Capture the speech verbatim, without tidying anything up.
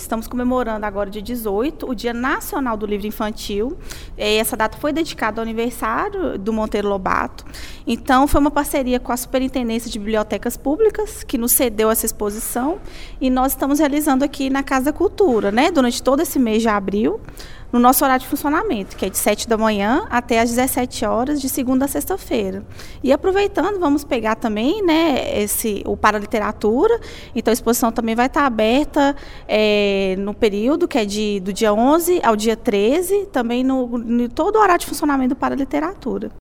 estamos comemorando agora, dia dezoito, o Dia Nacional do Livro Infantil. Essa data foi dedicada ao aniversário do Monteiro Lobato. Então, foi uma parceria com a Superintendência de Bibliotecas Públicas, que nos cedeu essa exposição, e nós estamos realizando aqui na Casa da Cultura, né, durante todo esse mês de abril, no nosso horário de funcionamento, que é de sete da manhã até às dezessete horas, de segunda a sexta-feira. E aproveitando, vamos pegar também, né, esse, o Paraliteratura. Então, a exposição também vai estar aberta é, no período, que é de, do dia onze ao dia treze, também no, no todo o horário de funcionamento do Paraliteratura.